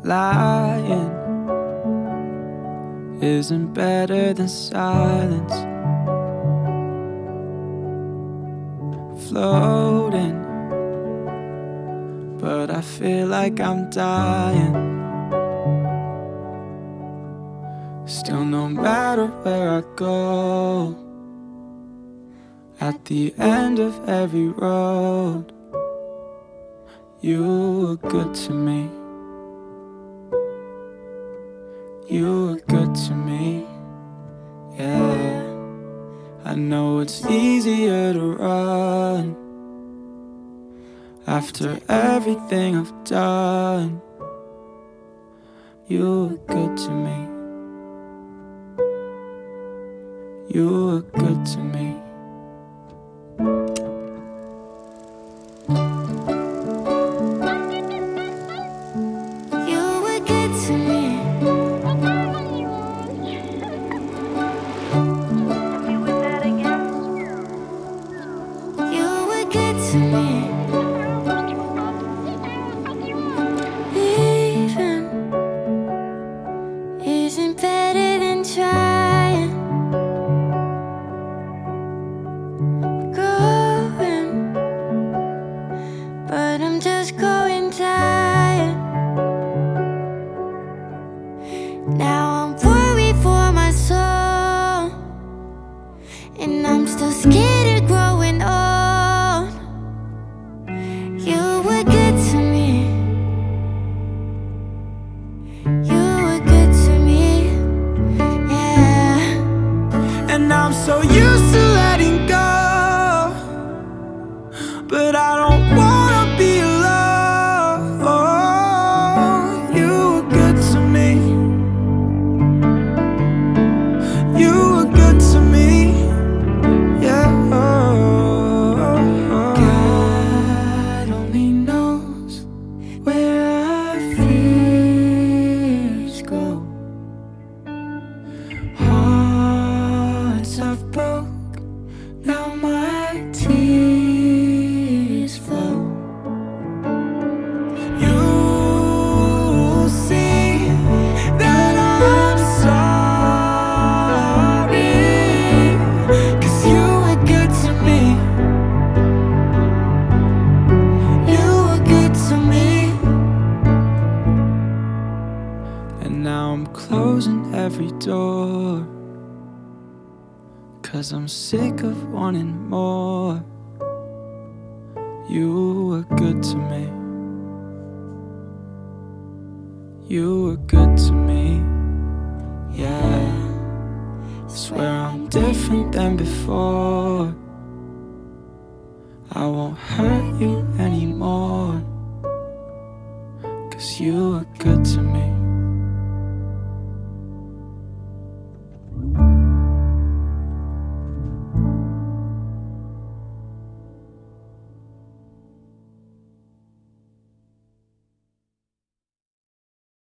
Lying isn't better than silence. Floating, but I feel like I'm dying. Still, no matter where I go, at the end of every road, you were good to me. You were good to me, yeah. I know it's easier to run after everything I've done. You were good to me. You were good to me. You were good to me. You were good to me. Leaving isn't better than trying. Growing, but I'm just growing tired. Now I'm worried for my soul, and I'm still scared of growing old. You were good to me. You were good to me, yeah. And I'm so used to letting go, but I don't wanna be alone. You were good to me. You were good to me, yeah. God only knows where our fears go. Hearts I've broke, now my tears flow. You'll see that I'm sorry, 'cause you were good to me. You were good to me. And now I'm closing every door, 'cause I'm sick of wanting more. You were good to me. You were good to me, yeah. Swear I'm different than before. I won't hurt you anymore, 'cause you were good to me.